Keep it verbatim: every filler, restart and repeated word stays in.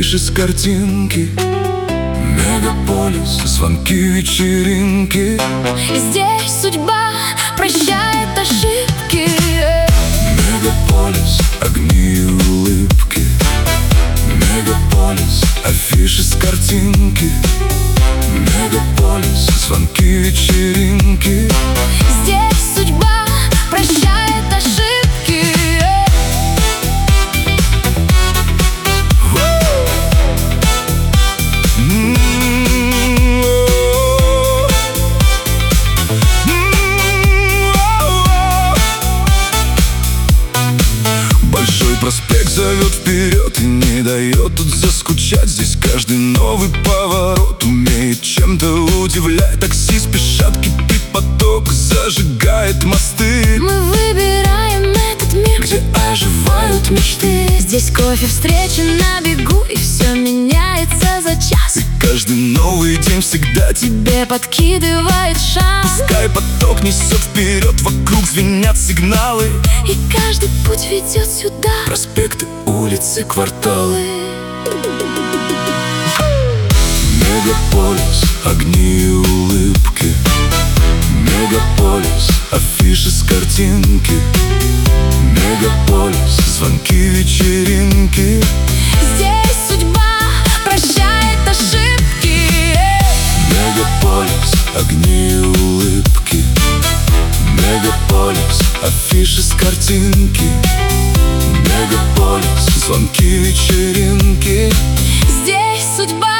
афиши с картинки. Мегаполис, звонки, вечеринки. Здесь судьба прощает ошибки. Мегаполис, огни и улыбки. Мегаполис, афиши с картинки. Мегаполис, звонки, вечеринки. Здесь судьба прощает ошибки. Большой проспект зовет вперед и не дает тут заскучать. Здесь каждый новый поворот умеет чем-то удивлять. Такси спешат, кипит поток, зажигает мосты. Мы выбираем этот мир, где оживают мечты. Здесь кофе, встречи на бегу, и все меняется за час. И каждый новый день всегда тебе подкидывает шанс. Пускай поток несет вперед, вокруг звенят сигналы. И каждый путь ведет сюда. Проспекты, улицы, кварталы. Мегаполис, огни и улыбки. Мегаполис, афиши с картинки. Мегаполис, звонки, вечеринки. Здесь судьба прощает ошибки. Мегаполис, огни и улыбки. Мегаполис, афиши с картинки. Мегаполис, звонки, вечеринки. Здесь судьба